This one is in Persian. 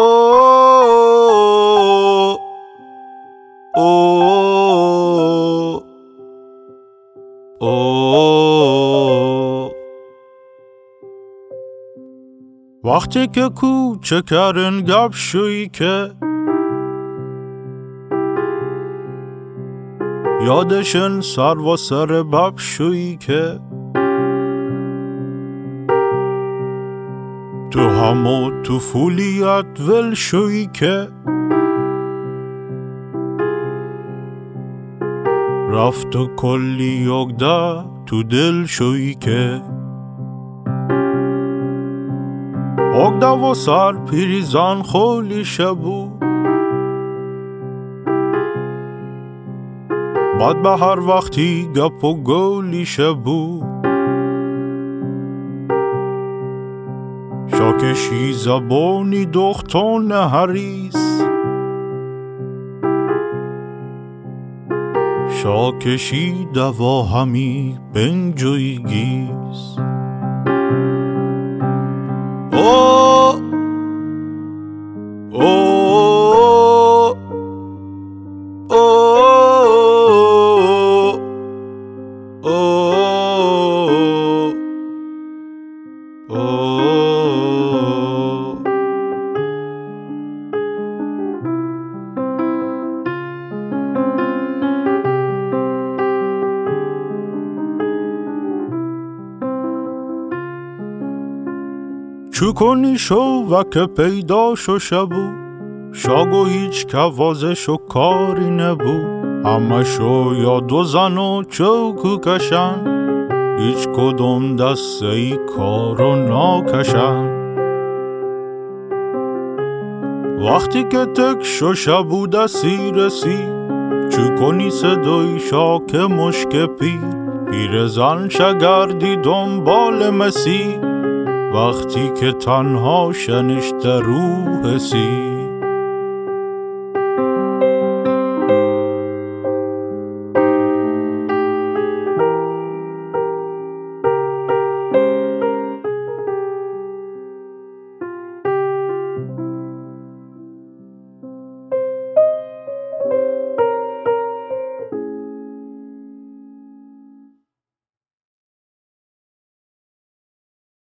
وقتی که کوچکترین گپشویی که یادشن سر و سر ببشویی که تو همو طفولیت ولشویی که رفت و کلی یگده تو دل شویی که یگده و سر پیریزن خولی شبو بعد به هر وقتی گپ و گولی شبو شاکشی زبانی دختان هریس شاکشی دوا همی بنجوی گیز چو کنی شو و که پیدا شو شبو شاگو هیچ که وازش و کاری نبو همه شو یا دو زن و چوکو کشن هیچ کدوم دسته ای کارو ناکشن وقتی که تک شو شبو دستی رسی چو کنی صدای شاک مشک پیر زن شگردی دنبال مسی وقتی که تنها شنشته روح سی